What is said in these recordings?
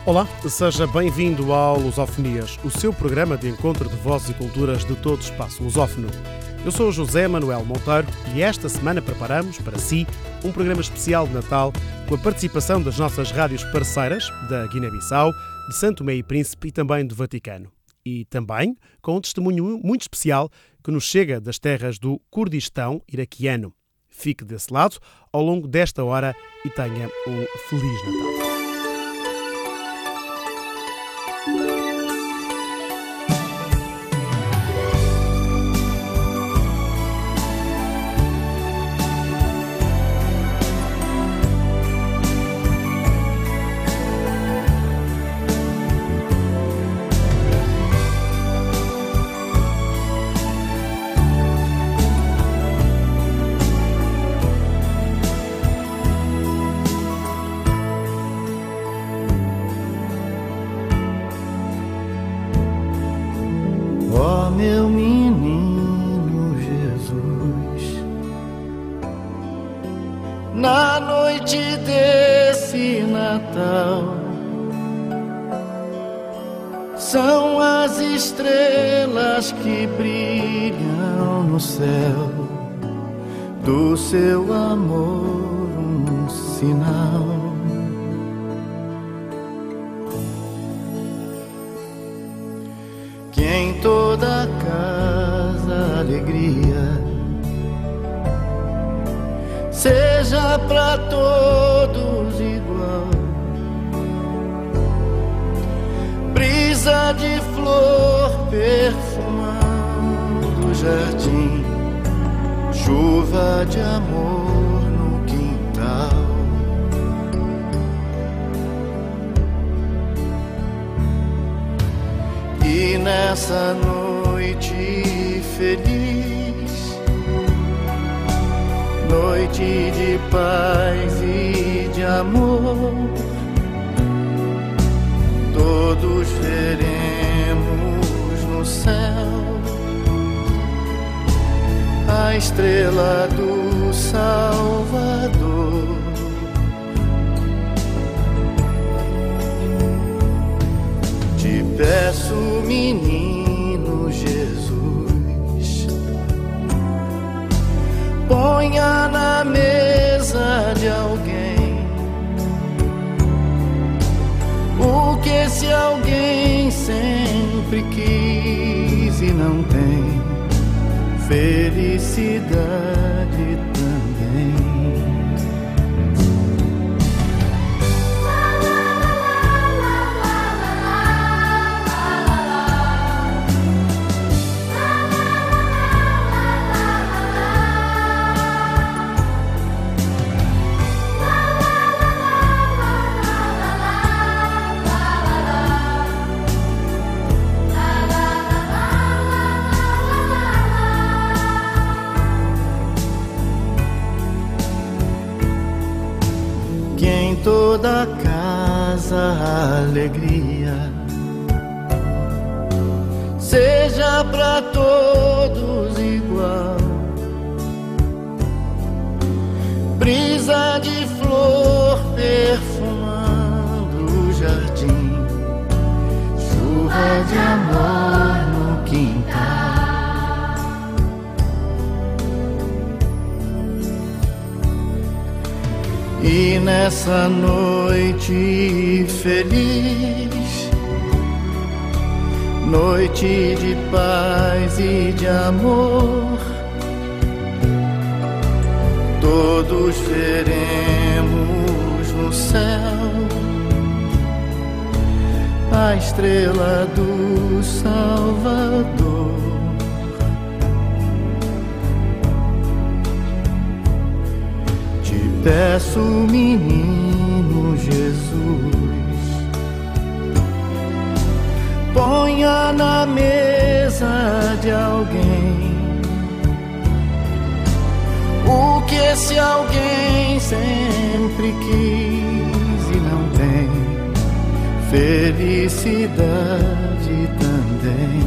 Olá, seja bem-vindo ao Lusofonias, o seu programa de encontro de vozes e culturas de todo o espaço lusófono. Eu sou o José Manuel Monteiro e esta semana preparamos para si um programa especial de Natal com a participação das nossas rádios parceiras da Guiné-Bissau, de Santo Tomé e Príncipe e também do Vaticano. E também com um testemunho muito especial que nos chega das terras do Kurdistão iraquiano. Fique desse lado ao longo desta hora e tenha um Feliz Natal. Meu menino Jesus, na noite desse Natal, são as estrelas que brilham no céu, do seu amor um sinal. Que em toda casa alegria seja pra todos igual. Brisa de flor perfumando o jardim, chuva de amor no quintal. E nessa noite feliz, noite de paz e de amor, todos veremos no céu a estrela do Salvador. Te peço, menino Jesus, ponha na mesa de alguém o que esse alguém sempre quis e não tem: felicidade também. Toda casa alegria seja pra todos igual. Brisa de flor perfumando o jardim, chuva de amor no quintal. E nessa noite feliz, noite de paz e de amor, todos veremos no céu a estrela do Salvador. Peço, menino Jesus, ponha na mesa de alguém o que esse alguém sempre quis e não tem: felicidade também.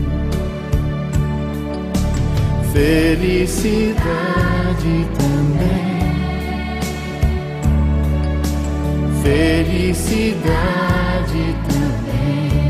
Felicidade também. Felicidade também.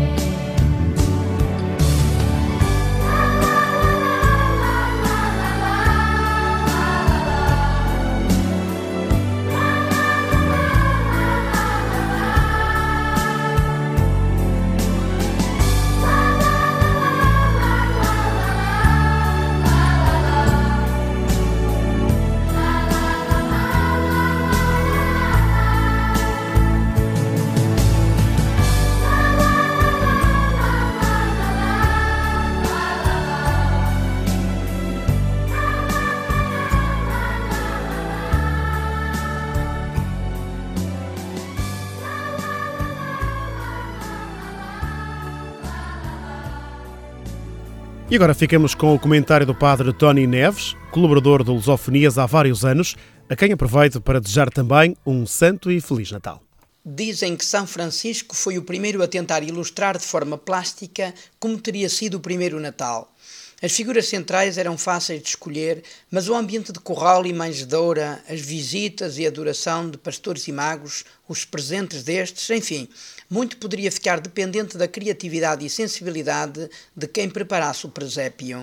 E agora ficamos com o comentário do padre Tony Neves, colaborador do Lusofonias há vários anos, a quem aproveito para desejar também um santo e feliz Natal. Dizem que São Francisco foi o primeiro a tentar ilustrar de forma plástica como teria sido o primeiro Natal. As figuras centrais eram fáceis de escolher, mas o ambiente de curral e manjedoura, as visitas e adoração de pastores e magos, os presentes destes, enfim, muito poderia ficar dependente da criatividade e sensibilidade de quem preparasse o presépio.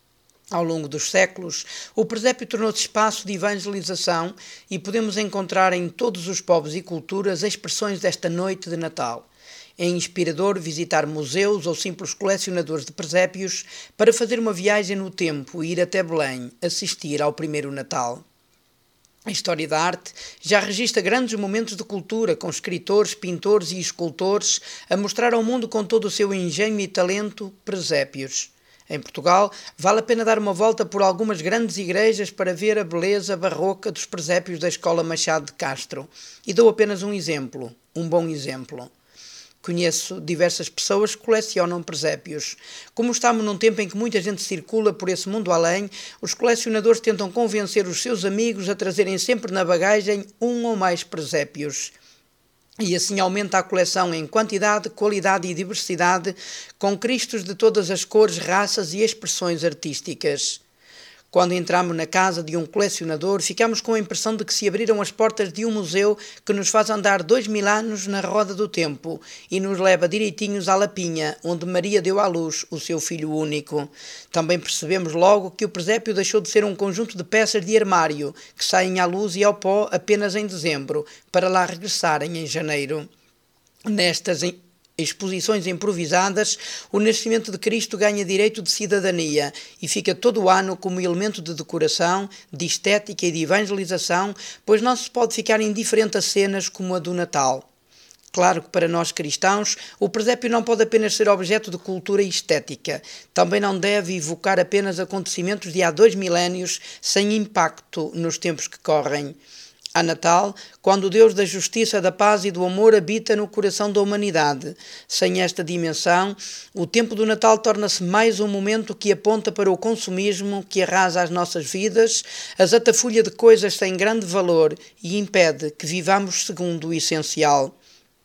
Ao longo dos séculos, o presépio tornou-se espaço de evangelização e podemos encontrar em todos os povos e culturas expressões desta noite de Natal. É inspirador visitar museus ou simples colecionadores de presépios para fazer uma viagem no tempo e ir até Belém assistir ao primeiro Natal. A história da arte já registra grandes momentos de cultura, com escritores, pintores e escultores a mostrar ao mundo com todo o seu engenho e talento presépios. Em Portugal, vale a pena dar uma volta por algumas grandes igrejas para ver a beleza barroca dos presépios da Escola Machado de Castro. E dou apenas um exemplo, um bom exemplo. Conheço diversas pessoas que colecionam presépios. Como estamos num tempo em que muita gente circula por esse mundo além, os colecionadores tentam convencer os seus amigos a trazerem sempre na bagagem um ou mais presépios. E assim aumenta a coleção em quantidade, qualidade e diversidade, com cristos de todas as cores, raças e expressões artísticas. Quando entramos na casa de um colecionador, ficamos com a impressão de que se abriram as portas de um museu que nos faz andar 2000 anos na roda do tempo e nos leva direitinhos à Lapinha, onde Maria deu à luz o seu filho único. Também percebemos logo que o presépio deixou de ser um conjunto de peças de armário que saem à luz e ao pó apenas em dezembro, para lá regressarem em janeiro. Nestas exposições improvisadas, o nascimento de Cristo ganha direito de cidadania e fica todo o ano como elemento de decoração, de estética e de evangelização, pois não se pode ficar indiferente a cenas como a do Natal. Claro que para nós cristãos, o presépio não pode apenas ser objeto de cultura e estética. Também não deve evocar apenas acontecimentos de há 2 milénios sem impacto nos tempos que correm. Há Natal, quando o Deus da justiça, da paz e do amor habita no coração da humanidade. Sem esta dimensão, o tempo do Natal torna-se mais um momento que aponta para o consumismo que arrasa as nossas vidas, as atafolha de coisas sem grande valor e impede que vivamos segundo o essencial.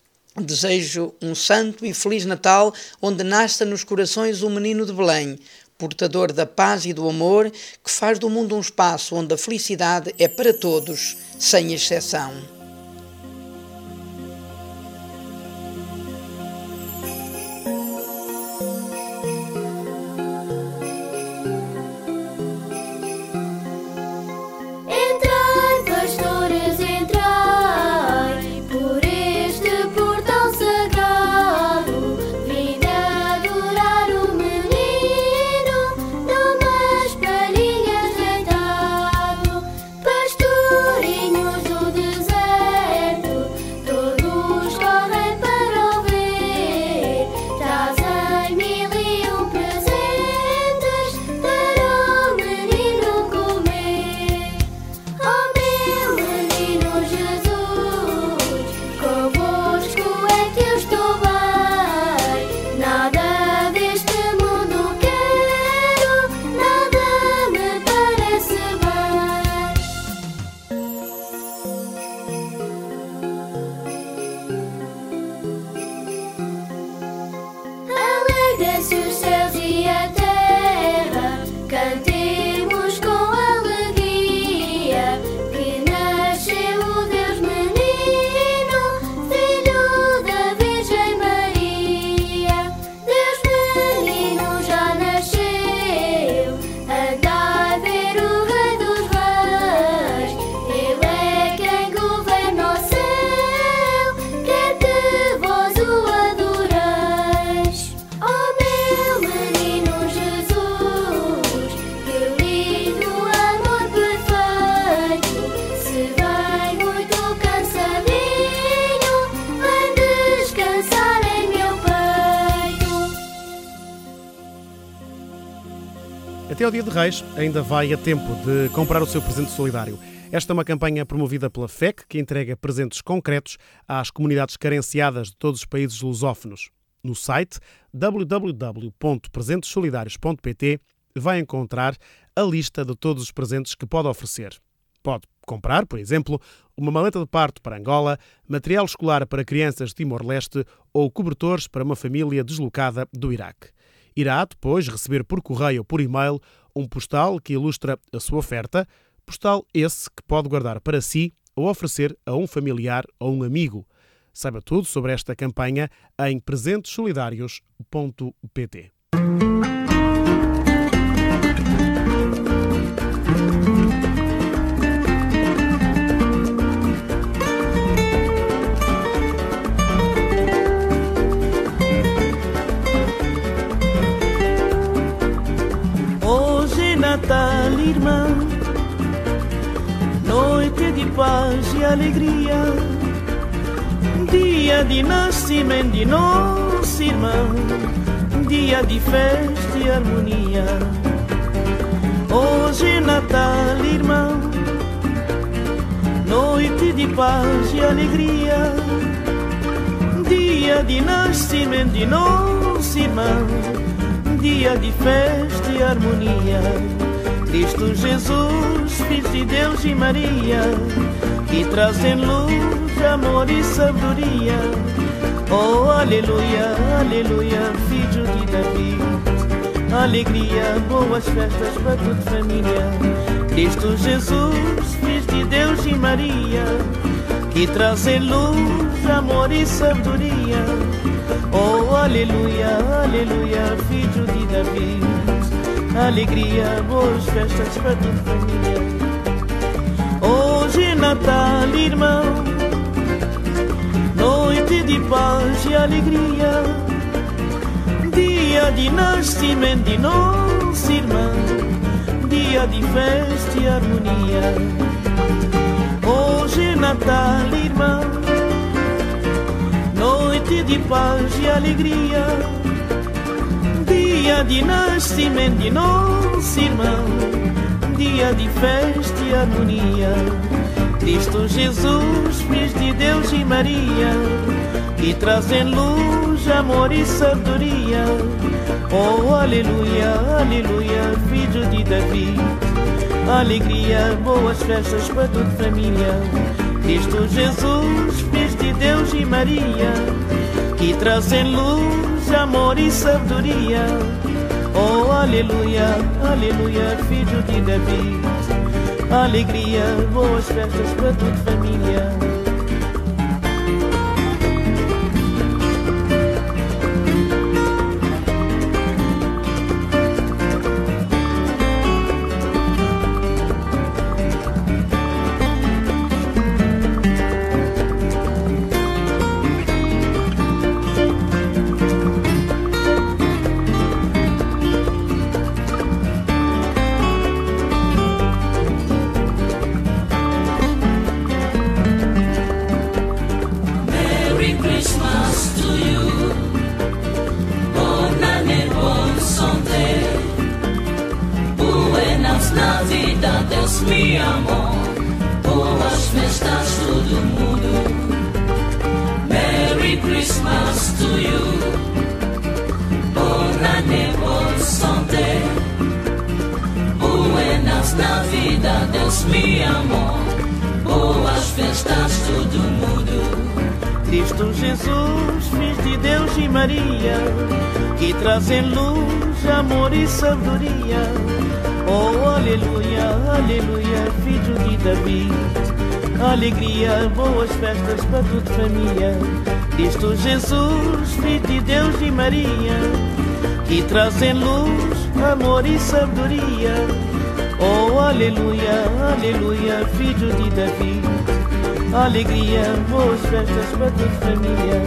Desejo um santo e feliz Natal, onde nasça nos corações o menino de Belém, portador da paz e do amor, que faz do mundo um espaço onde a felicidade é para todos, sem exceção. Entrai, pastores, entrai, por este portão sagrado, vinde adorar o menino, numas palhinhas deitado, pastorinhos do deserto. Até ao Dia de Reis ainda vai a tempo de comprar o seu presente solidário. Esta é uma campanha promovida pela FEC, que entrega presentes concretos às comunidades carenciadas de todos os países lusófonos. No site www.presentessolidarios.pt vai encontrar a lista de todos os presentes que pode oferecer. Pode comprar, por exemplo, uma maleta de parto para Angola, material escolar para crianças de Timor-Leste ou cobertores para uma família deslocada do Iraque. Irá depois receber por correio ou por e-mail um postal que ilustra a sua oferta, postal esse que pode guardar para si ou oferecer a um familiar ou um amigo. Saiba tudo sobre esta campanha em presentessolidarios.pt. Hoje é Natal, irmão, noite de paz e alegria, dia de nascimento de nosso irmão, dia de festa e harmonia. Hoje é Natal, irmão, noite de paz e alegria, dia de nascimento de nosso irmão, dia de festa e harmonia. Cristo Jesus, Filho de Deus e Maria, que trazem luz, amor e sabedoria. Oh, aleluia, aleluia, filho de Davi. Alegria, boas festas para toda a família. Cristo Jesus, Filho de Deus e Maria, que trazem luz, amor e sabedoria. Oh, aleluia, aleluia, filho de Davi. Alegria, boas festas para toda a família. Hoje é Natal, irmão, noite de paz e alegria, dia de nascimento de nosso irmão, dia de festa e harmonia. Hoje é Natal, irmão, noite de paz e alegria, dia de nascimento de nosso irmão, dia de festa e harmonia. Cristo Jesus, Filho de Deus e Maria, que trazem luz, amor e sabedoria. Oh, aleluia, aleluia, filho de Davi. Alegria, boas festas para toda a família. Cristo Jesus, Filho de Deus e Maria, que trazem luz, amor e sabedoria. Oh, aleluia, aleluia, filho de Davi. Alegria, boas festas para toda a família. Mi amor, boas festas todo mundo. Merry Christmas to you. Bon année, bonne santé. Buenas Navidades, mi amor, boas festas todo mundo. Cristo Jesus, Filho de Deus e Maria, que trazem luz, amor e sabedoria. Oh, aleluia, aleluia, filho de Davi. Alegria, boas festas para toda a família. Cristo Jesus, Filho de Deus e Maria, que trazem luz, amor e sabedoria. Oh, aleluia, aleluia, filho de Davi. Alegria, boas festas para toda a família.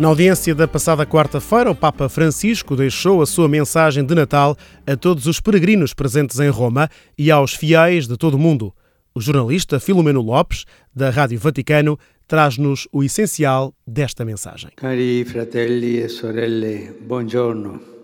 Na audiência da passada quarta-feira, o Papa Francisco deixou a sua mensagem de Natal a todos os peregrinos presentes em Roma e aos fiéis de todo o mundo. O jornalista Filomeno Lopes, da Rádio Vaticano, traz-nos o essencial desta mensagem. Cari fratelli e sorelle, buongiorno.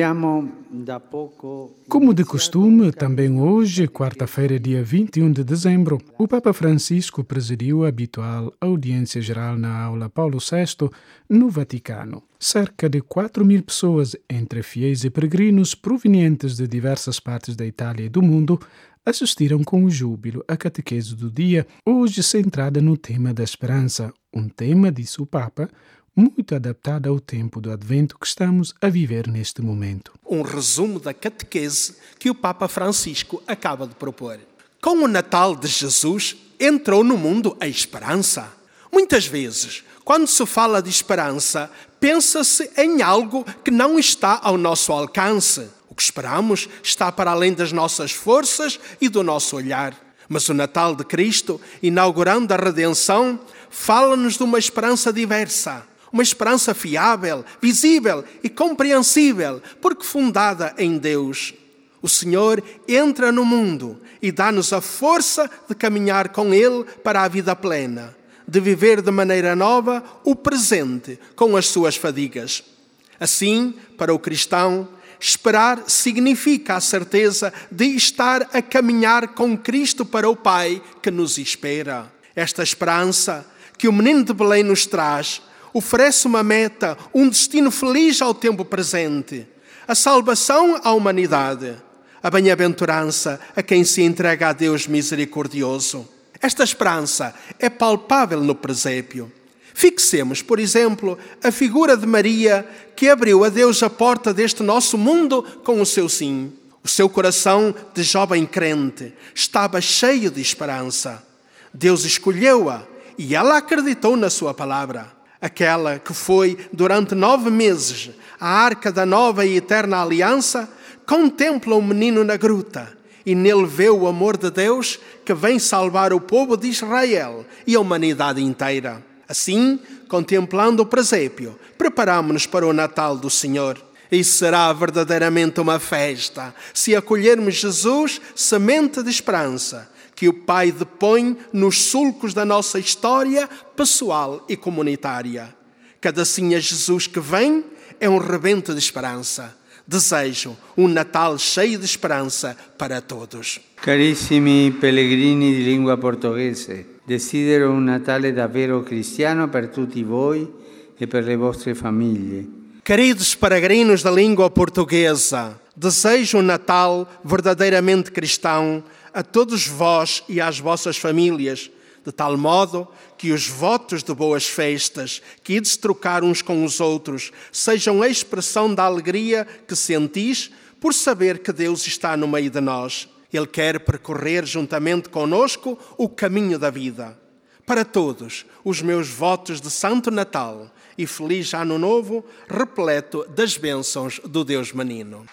Como de costume, também hoje, quarta-feira, dia 21 de dezembro, o Papa Francisco presidiu a habitual audiência geral na Aula Paulo VI, no Vaticano. Cerca de 4.000 pessoas, entre fiéis e peregrinos provenientes de diversas partes da Itália e do mundo, assistiram com júbilo à catequese do dia, hoje centrada no tema da esperança, um tema, disse o Papa, muito adaptado ao tempo do Advento que estamos a viver neste momento. Um resumo da catequese que o Papa Francisco acaba de propor. Com o Natal de Jesus, entrou no mundo a esperança. Muitas vezes, quando se fala de esperança, pensa-se em algo que não está ao nosso alcance. O que esperamos está para além das nossas forças e do nosso olhar. Mas o Natal de Cristo, inaugurando a redenção, fala-nos de uma esperança diversa. Uma esperança fiável, visível e compreensível, porque fundada em Deus. O Senhor entra no mundo e dá-nos a força de caminhar com Ele para a vida plena, de viver de maneira nova o presente com as suas fadigas. Assim, para o cristão, esperar significa a certeza de estar a caminhar com Cristo para o Pai que nos espera. Esta esperança que o menino de Belém nos traz oferece uma meta, um destino feliz ao tempo presente, a salvação à humanidade, a bem-aventurança a quem se entrega a Deus misericordioso. Esta esperança é palpável no presépio. Fixemos, por exemplo, a figura de Maria que abriu a Deus a porta deste nosso mundo com o seu sim. O seu coração de jovem crente estava cheio de esperança. Deus escolheu-a e ela acreditou na sua palavra. Aquela que foi, durante 9 meses, a arca da nova e eterna aliança, contempla o menino na gruta e nele vê o amor de Deus que vem salvar o povo de Israel e a humanidade inteira. Assim, contemplando o presépio, preparamo-nos para o Natal do Senhor. E será verdadeiramente uma festa se acolhermos Jesus, semente de esperança, que o Pai depõe nos sulcos da nossa história pessoal e comunitária. Cada sim a Jesus que vem é um rebento de esperança. Desejo um Natal cheio de esperança para todos. Carissimi pellegrini di lingua portoghese, desidero un Natale davvero cristiano per tutti voi e per le vostre famiglie. Queridos peregrinos da língua portuguesa, desejo um Natal verdadeiramente cristão a todos vós e às vossas famílias, de tal modo que os votos de boas festas que ides trocar uns com os outros sejam a expressão da alegria que sentis por saber que Deus está no meio de nós. Ele quer percorrer juntamente conosco o caminho da vida. Para todos, os meus votos de Santo Natal e Feliz Ano Novo, repleto das bênçãos do Deus Menino.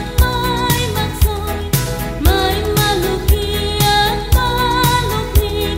Mai malukia, malukia.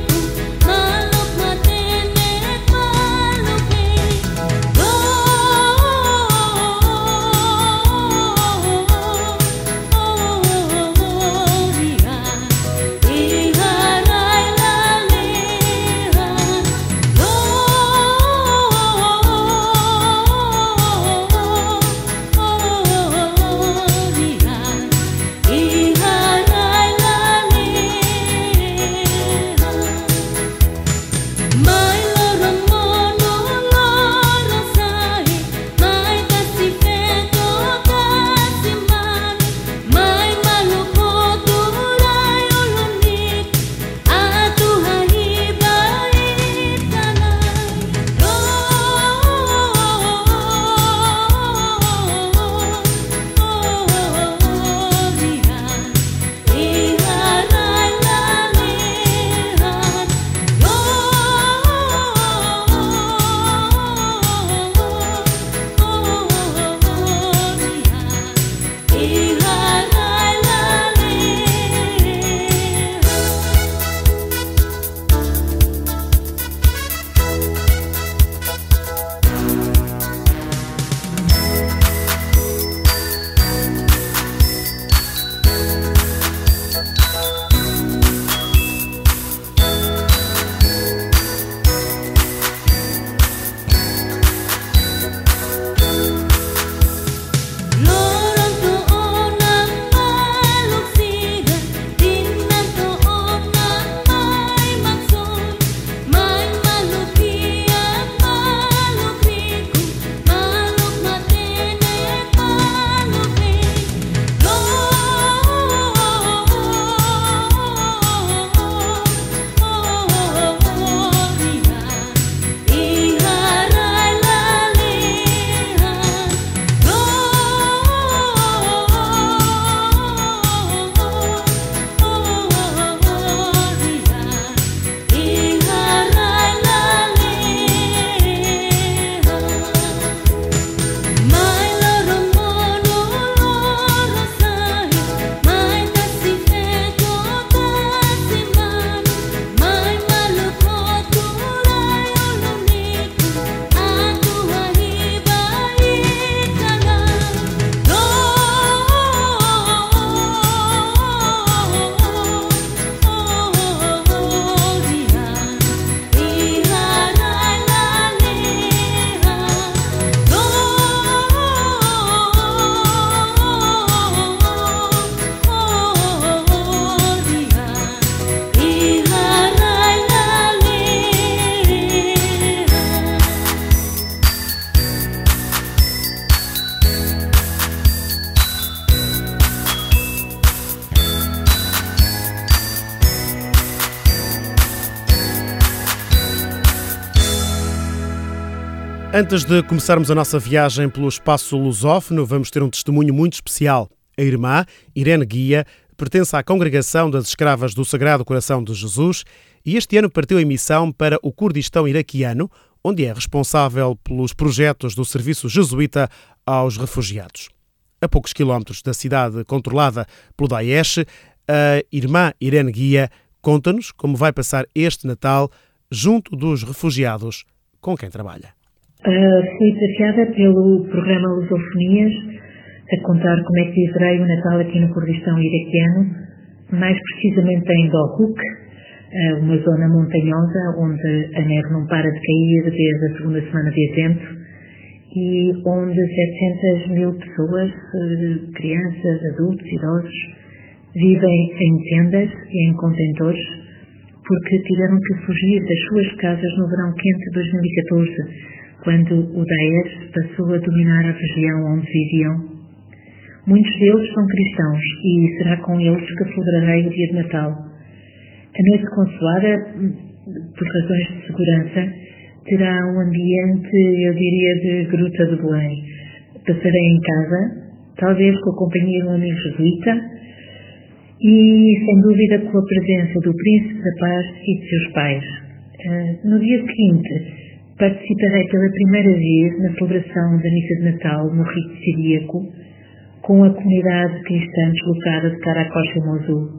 Antes de começarmos a nossa viagem pelo espaço lusófono, vamos ter um testemunho muito especial. A irmã Irene Guia pertence à Congregação das Escravas do Sagrado Coração de Jesus e este ano partiu em missão para o Kurdistão iraquiano, onde é responsável pelos projetos do serviço jesuíta aos refugiados. A poucos quilómetros da cidade controlada pelo Daesh, a irmã Irene Guia conta-nos como vai passar este Natal junto dos refugiados com quem trabalha. Fui desafiada pelo programa Lusofonias a contar como é que viverei o Natal aqui no Kurdistão iraquiano, mais precisamente em Dohuk, uma zona montanhosa onde a neve não para de cair desde a segunda semana de Advento e onde 700.000 pessoas, crianças, adultos, idosos, vivem em tendas e em contentores porque tiveram que fugir das suas casas no verão quente de 2014, quando o Daesh passou a dominar a região onde viviam. Muitos deles são cristãos e será com eles que celebrarei o dia de Natal. A noite consoada, por razões de segurança, terá um ambiente, eu diria, de Gruta de Belém. Passarei em casa, talvez com a companhia de um amigo jesuíta e, sem dúvida, com a presença do Príncipe da Paz e de seus pais. No dia seguinte, participarei pela primeira vez na celebração da Missa de Natal no rito siríaco com a comunidade cristã deslocada de Karakosh e Mosul.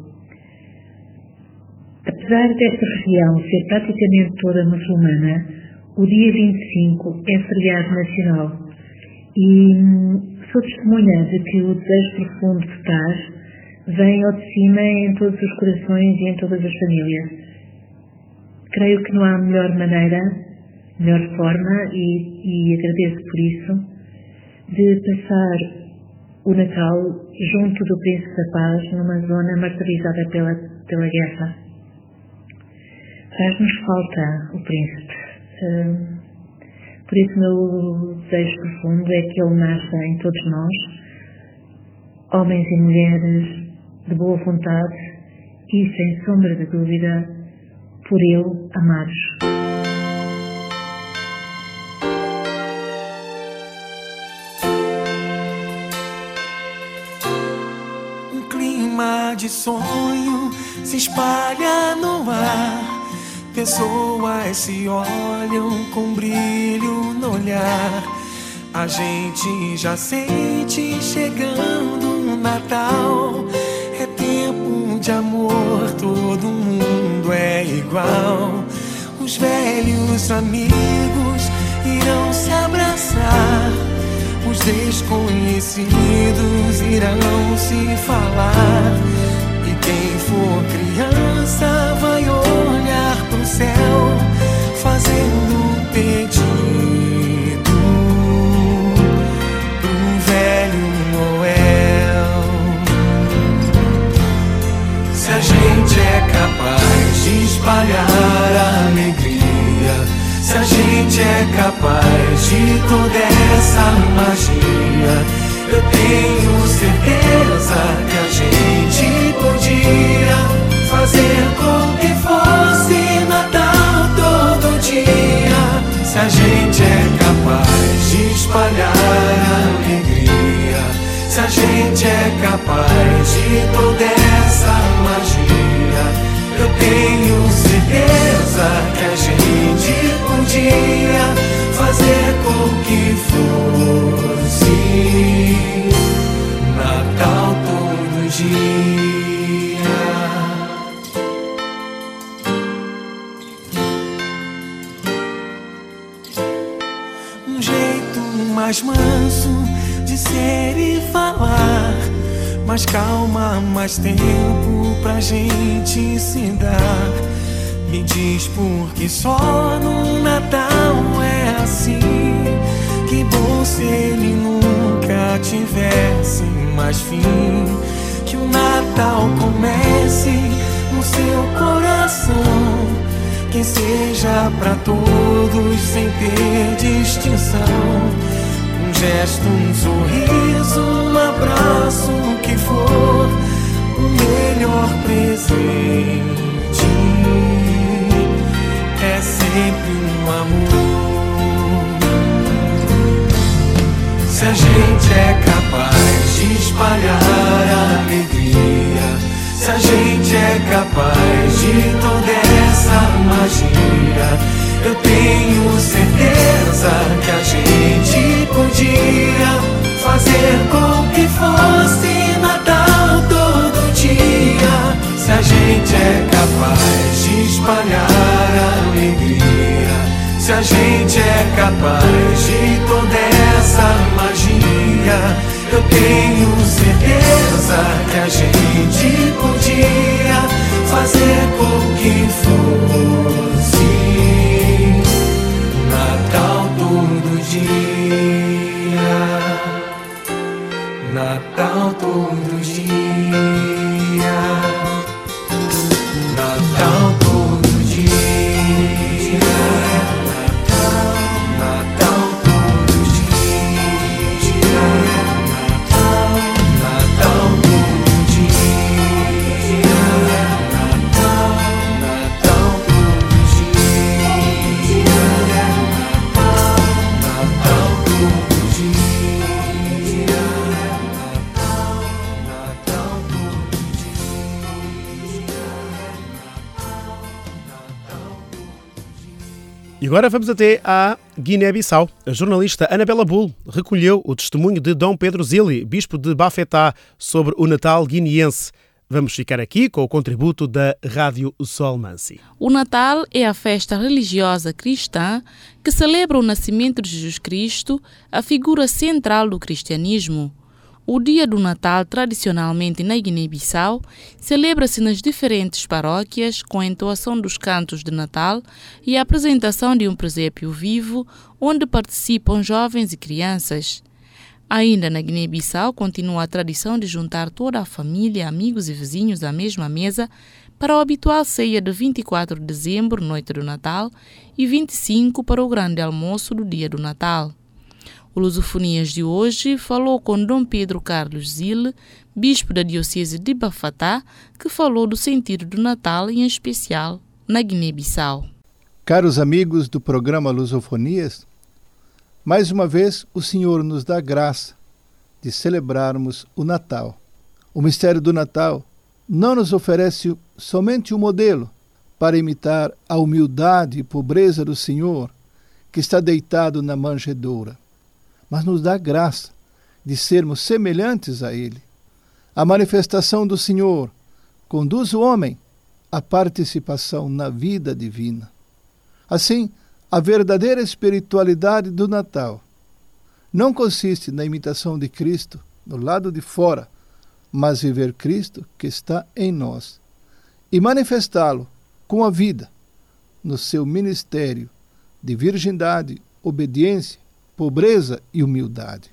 Apesar desta região ser praticamente toda muçulmana, o dia 25 é feriado nacional e sou testemunha de que o desejo profundo de paz vem ao de cima em todos os corações e em todas as famílias. Creio que não há melhor forma, e agradeço por isso, de passar o Natal junto do Príncipe da Paz numa zona martirizada pela guerra. Faz-nos falta o Príncipe. Por isso meu desejo profundo é que ele nasça em todos nós, homens e mulheres de boa vontade e, sem sombra de dúvida, por ele amados. De sonho se espalha no ar, pessoas se olham com brilho no olhar. A gente já sente chegando o Natal, é tempo de amor, todo mundo é igual. Os velhos amigos irão se abraçar, os desconhecidos irão se falar. E quem for criança vai olhar pro céu, fazendo um pedido pro velho Noel. Se a gente é capaz de espalhar a alegria, se a gente é capaz de toda essa magia, eu tenho certeza que a gente podia fazer com que fosse Natal todo dia. Se a gente é capaz de espalhar a alegria, se a gente é capaz de toda essa magia, eu tenho certeza que a gente podia fazer com que fosse Natal todo dia. Um jeito mais manso de ser e falar, mais calma, mais tempo pra gente se dar. Me diz por que só no Natal é assim. Que bom se ele nunca tivesse mais fim. Que o Natal comece no seu coração, que seja pra todos sem ter distinção. Um gesto, um sorriso, um abraço, o que for, o melhor presente é sempre um amor. se a gente é capaz de espalhar a alegria, se a gente é capaz de toda essa magia, eu tenho certeza que a gente podia fazer com que fosse Natal todo dia. Se a gente é capaz de espalhar a alegria, se a gente é capaz de toda essa magia, eu tenho certeza que a gente podia fazer com que fosse Natal todo dia, Natal todo dia, Natal todo dia, Natal todo dia, Natal todo dia, Natal todo dia, Natal todo dia, Natal todo E agora vamos até à Guiné-Bissau. A jornalista Anabela Bull recolheu o testemunho de Dom Pedro Zili, bispo de Bafetá, sobre o Natal guineense. Vamos ficar aqui com o contributo da Rádio Sol Mansi. O Natal é a festa religiosa cristã que celebra o nascimento de Jesus Cristo, a figura central do cristianismo. O dia do Natal, tradicionalmente na Guiné-Bissau, celebra-se nas diferentes paróquias com a entoação dos cantos de Natal e a apresentação de um presépio vivo, onde participam jovens e crianças. Ainda na Guiné-Bissau, continua a tradição de juntar toda a família, amigos e vizinhos à mesma mesa para a habitual ceia de 24 de dezembro, noite do Natal, e 25 para o grande almoço do dia do Natal. O Lusofonias de hoje falou com Dom Pedro Carlos Zili, bispo da Diocese de Bafetá, que falou do sentido do Natal, em especial na Guiné-Bissau. Caros amigos do programa Lusofonias, mais uma vez o Senhor nos dá graça de celebrarmos o Natal. O mistério do Natal não nos oferece somente um modelo para imitar a humildade e pobreza do Senhor, que está deitado na manjedoura, mas nos dá graça de sermos semelhantes a Ele. A manifestação do Senhor conduz o homem à participação na vida divina. Assim, a verdadeira espiritualidade do Natal não consiste na imitação de Cristo do lado de fora, mas viver Cristo que está em nós e manifestá-lo com a vida no seu ministério de virgindade, obediência, pobreza e humildade.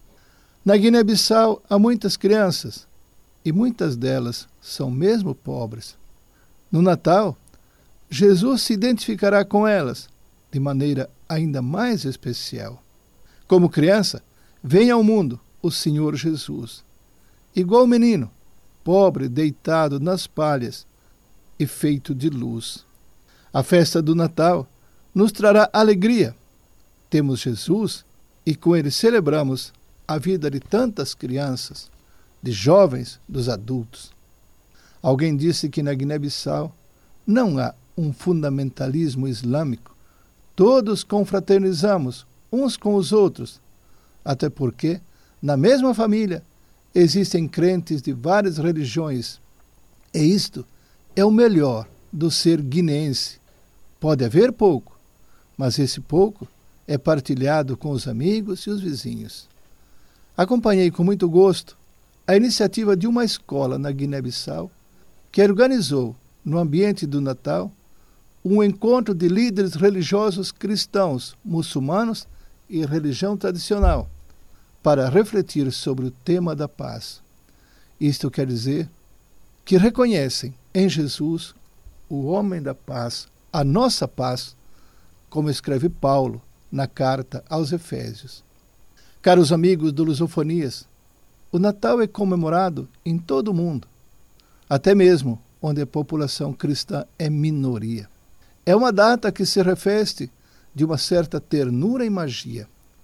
Na Guiné-Bissau há muitas crianças e muitas delas são mesmo pobres. No Natal, Jesus se identificará com elas de maneira ainda mais especial. Como criança, vem ao mundo o Senhor Jesus, igual menino, pobre, deitado nas palhas e feito de luz. A festa do Natal nos trará alegria. Temos Jesus e com ele celebramos a vida de tantas crianças, de jovens, dos adultos. Alguém disse que na Guiné-Bissau não há um fundamentalismo islâmico. Todos confraternizamos uns com os outros, até porque, na mesma família, existem crentes de várias religiões. E isto é o melhor do ser guineense. Pode haver pouco, mas esse pouco é partilhado com os amigos e os vizinhos. Acompanhei com muito gosto a iniciativa de uma escola na Guiné-Bissau que organizou, no ambiente do Natal, um encontro de líderes religiosos cristãos, muçulmanos e religião tradicional, para refletir sobre o tema da paz. Isto quer dizer que reconhecem em Jesus o homem da paz, a nossa paz, como escreve Paulo na carta aos Efésios. Caros amigos do Lusofonias, o Natal é comemorado em todo o mundo, até mesmo onde a população cristã é minoria. É uma data que se reveste de uma certa ternura e magia.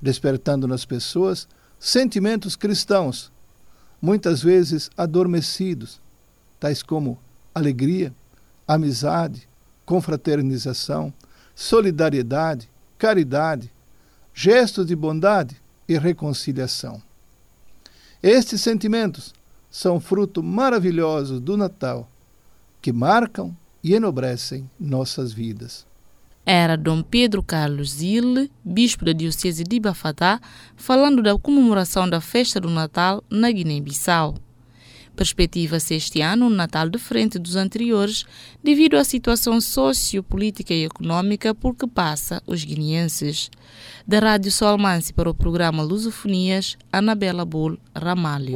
despertando nas pessoas sentimentos cristãos, muitas vezes adormecidos, tais como alegria, amizade, confraternização, solidariedade, caridade, gestos de bondade e reconciliação. Estes sentimentos são fruto maravilhoso do Natal, que marcam e enobrecem nossas vidas. Era Dom Pedro Carlos Zille, bispo da Diocese de Bafatá, falando da comemoração da festa do Natal na Guiné-Bissau. Perspectiva-se este ano um Natal diferente dos anteriores devido à situação sociopolítica e econômica por que passa os guineenses. Da Rádio Solmansi para o programa Lusofonias, Anabela Bull Ramalho.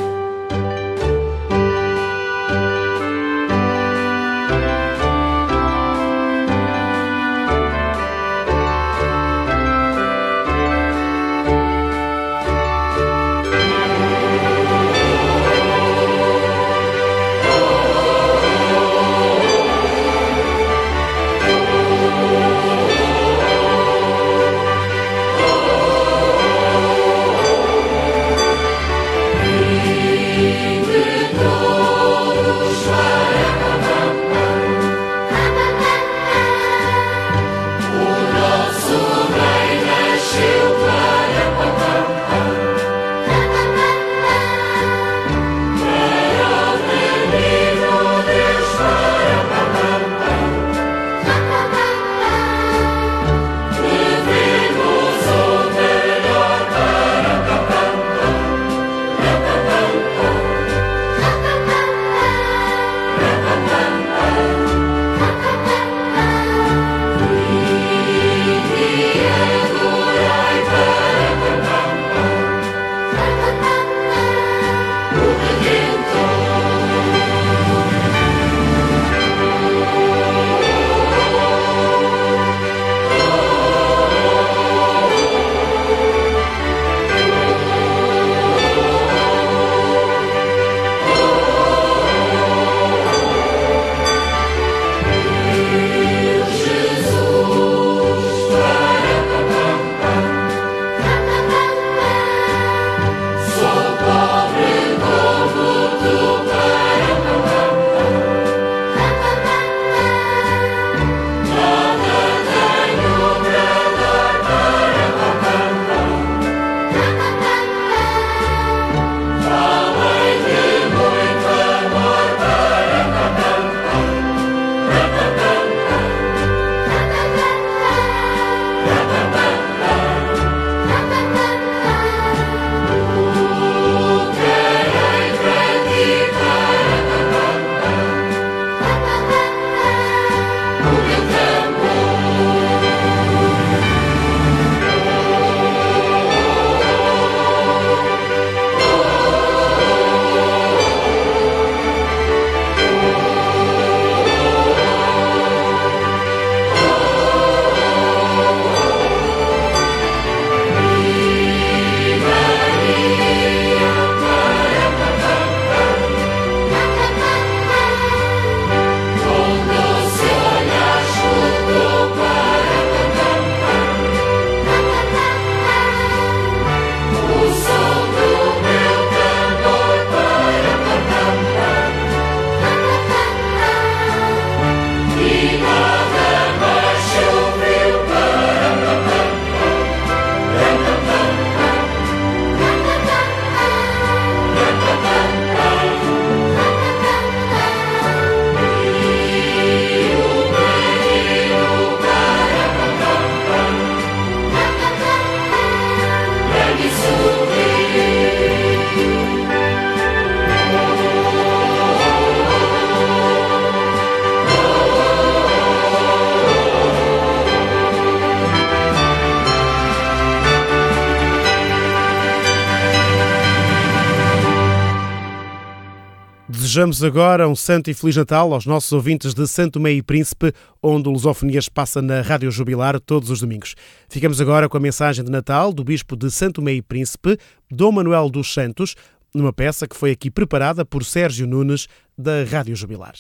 Desejamos agora um santo e feliz Natal aos nossos ouvintes de Santo Tomé e Príncipe, onde o Lusofonias passa na Rádio Jubilar todos os domingos. Ficamos agora com a mensagem de Natal do Bispo de Santo Tomé e Príncipe, Dom Manuel dos Santos, numa peça que foi aqui preparada por Sérgio Nunes, da Rádio Jubilar.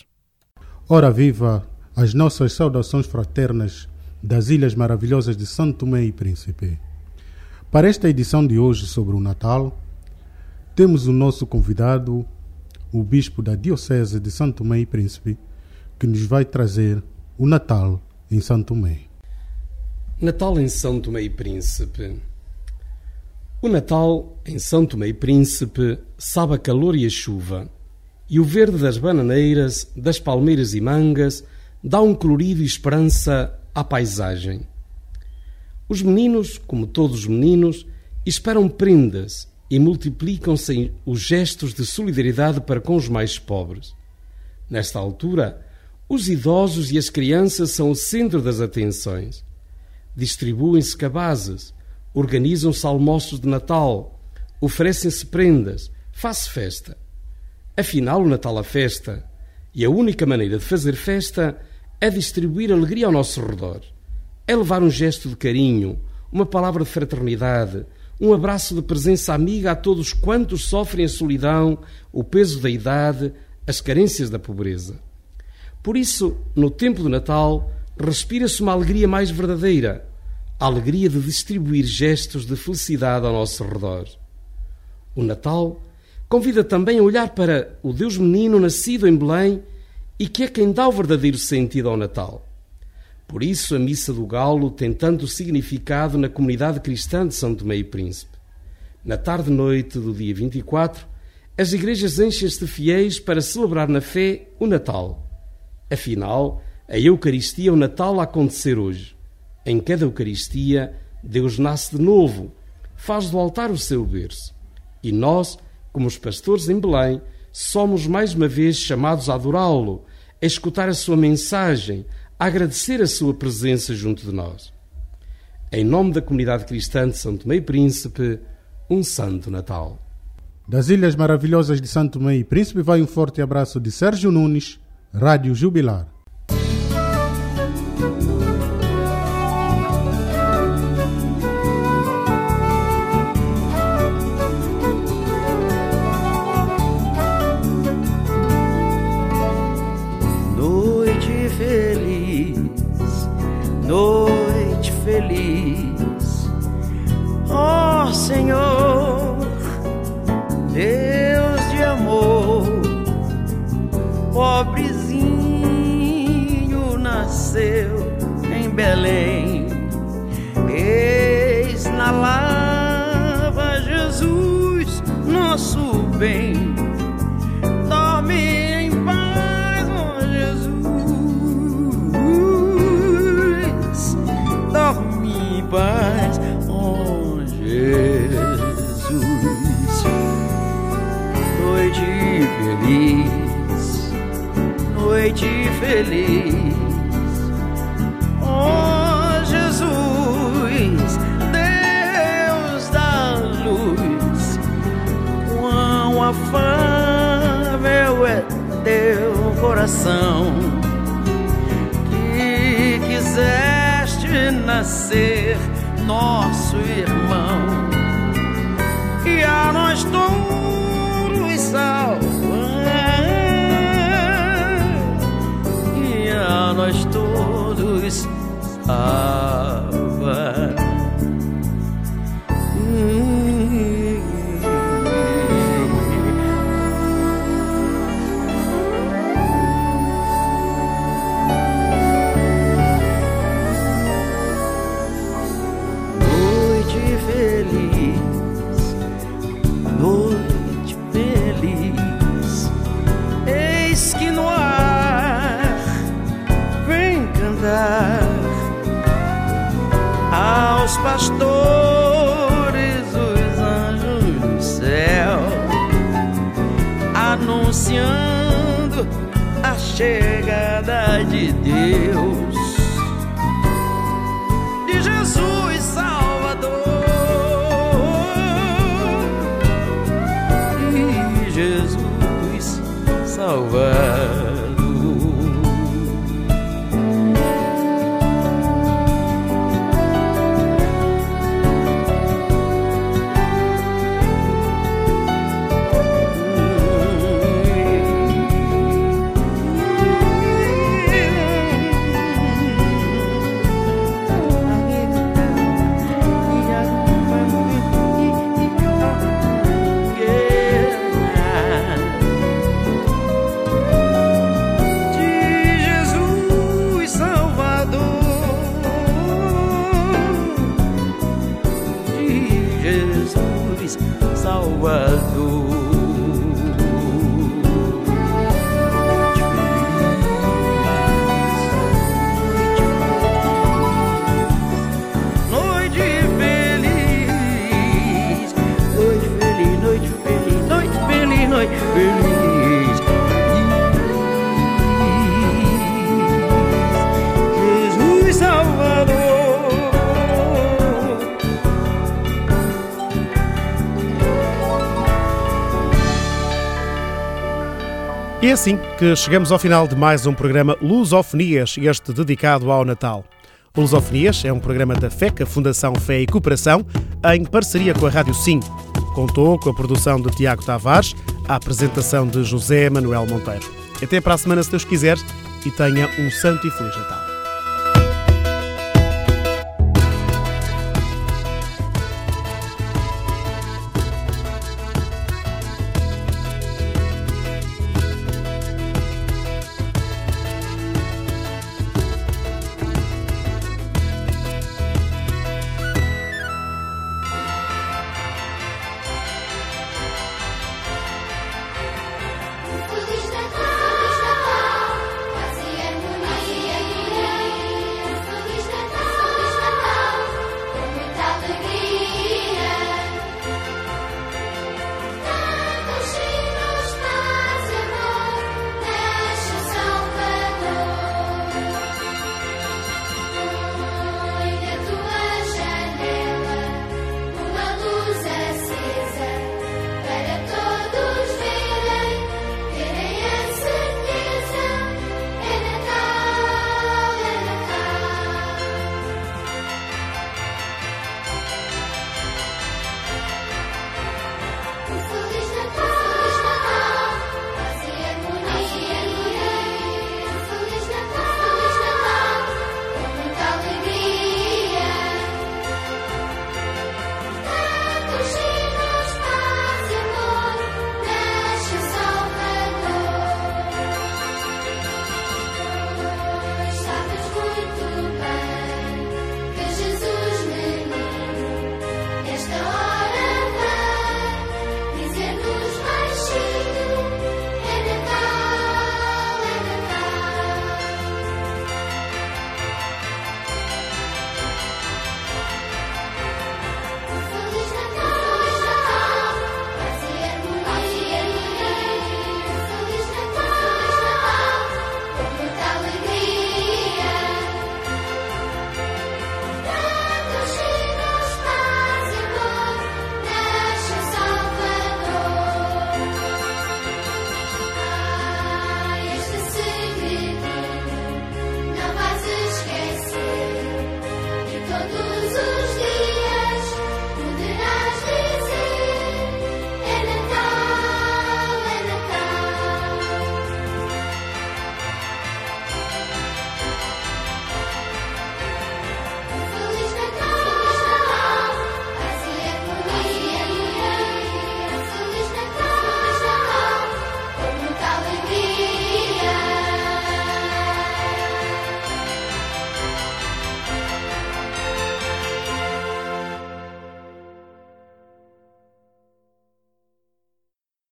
Ora viva as nossas saudações fraternas das Ilhas Maravilhosas de Santo Tomé e Príncipe. Para esta edição de hoje sobre o Natal, temos o nosso convidado, o bispo da Diocese de São Tomé e Príncipe, que nos vai trazer o Natal em São Tomé. Natal em São Tomé e Príncipe. O Natal em São Tomé e Príncipe sabe a calor e a chuva, e o verde das bananeiras, das palmeiras e mangas dá um colorido e esperança à paisagem. Os meninos, como todos os meninos, esperam prendas e multiplicam-se os gestos de solidariedade para com os mais pobres. Nesta altura, os idosos e as crianças são o centro das atenções. Distribuem-se cabazes, organizam-se almoços de Natal, oferecem-se prendas, faz-se festa. Afinal, o Natal é festa, e a única maneira de fazer festa é distribuir alegria ao nosso redor. É levar um gesto de carinho, uma palavra de fraternidade, um abraço de presença amiga a todos quantos sofrem a solidão, o peso da idade, as carências da pobreza. Por isso, no tempo do Natal, respira-se uma alegria mais verdadeira, a alegria de distribuir gestos de felicidade ao nosso redor. O Natal convida também a olhar para o Deus menino nascido em Belém e que é quem dá o verdadeiro sentido ao Natal. Por isso, a Missa do Galo tem tanto significado na comunidade cristã de São Tomé e Príncipe. Na tarde-noite do dia 24, as igrejas enchem-se de fiéis para celebrar na fé o Natal. Afinal, a Eucaristia é o Natal a acontecer hoje. Em cada Eucaristia, Deus nasce de novo, faz do altar o seu berço. E nós, como os pastores em Belém, somos mais uma vez chamados a adorá-lo, a escutar a sua mensagem, a agradecer a sua presença junto de nós. Em nome da comunidade cristã de São Tomé e Príncipe, um Santo Natal. Das Ilhas Maravilhosas de São Tomé e Príncipe vai um forte abraço de Sérgio Nunes, Rádio Jubilar. Noite feliz, ó Senhor, Deus de amor, pobrezinho nasceu em Belém, eis na lava Jesus, nosso bem, dorme em paz, ó Jesus. Dorme em paz, oh Jesus. Noite feliz, noite feliz, oh Jesus, Deus da luz. Quão afável é teu coração, que quiseste nascer nosso irmão e a nós todos salvar, e a nós todos salvar. Noite feliz, eis que no ar vem cantar aos pastores os anjos do céu, anunciando a chegada de Deus, de Jesus Salvador. Jesus Salvador. garoado. Noite feliz, Jesus Salvador. E é assim que chegamos ao final de mais um programa Lusofonias, este dedicado ao Natal. O Lusofonias é um programa da FECA, Fundação Fé e Cooperação, em parceria com a Rádio Sim. Contou com a produção de Tiago Tavares, a apresentação de José Manuel Monteiro. Até para a semana, se Deus quiser, e tenha um santo e feliz Natal.